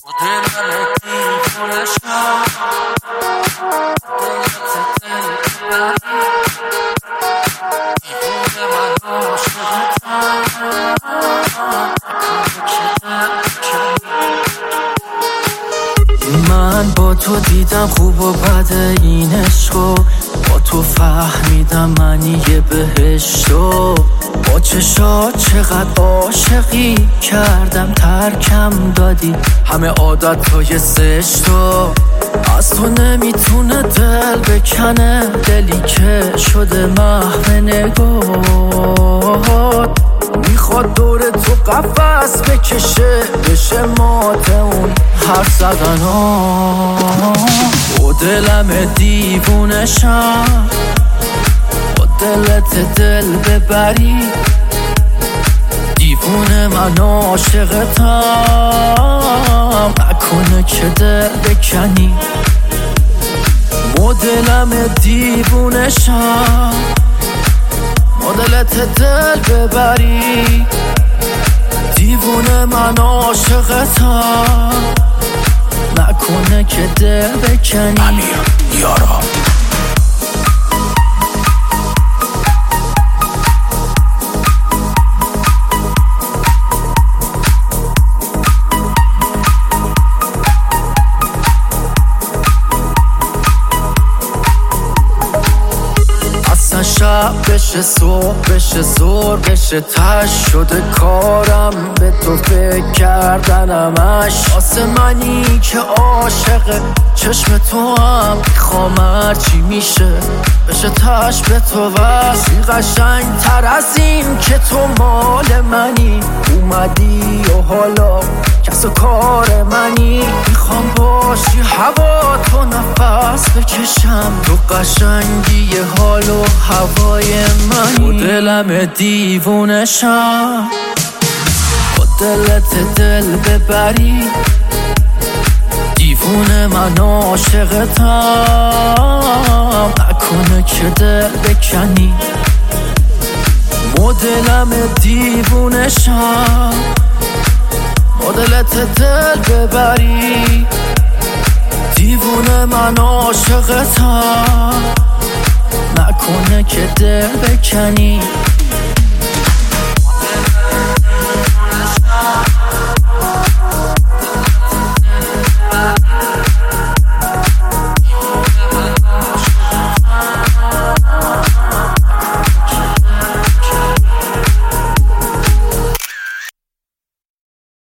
من با تو دیدم خوب و بد این عشقو، با تو فهمیدم معنی بهشتو، با چشات چقدر عاشقی کردم ترکم دادی همه عادتهای زشتو. از تو نمیتونه دل بکنه، دلی که شده محو نگات، میخواد دور تو قفس بکشه بشه مات اون حرف زدن ها. با دلم دیوونشم، با دلت دل ببری، دیوونه من عاشقتم، نکنه که دل بکنی. با دلم دیوونشم، با دلت دل ببری، دیوونه من عاشقتم، نکنه که دل بکنی. امیر یارا شب بشه صبح بشه زور بشه تش شده کارم به تو فکر کردنمش. واسه منی که عاشق چشم تو هم میخوام هرچی میشه بشه تش به تو وصل. قشنگ تر از این که تو مال منی اومدی و حالا کس و کار منی. میخوام باشی هوا تو نفس بکشم، تو قشنگی حال و هوای منی. با دلم دیوونشم، با دلت دل ببری، دیوونه من عاشقتم، نکنه که دل بکنی. با دلم دیوونشم، با دلت دل ببری، دیوونه من عاشقتم، نکنه که دل بکنی.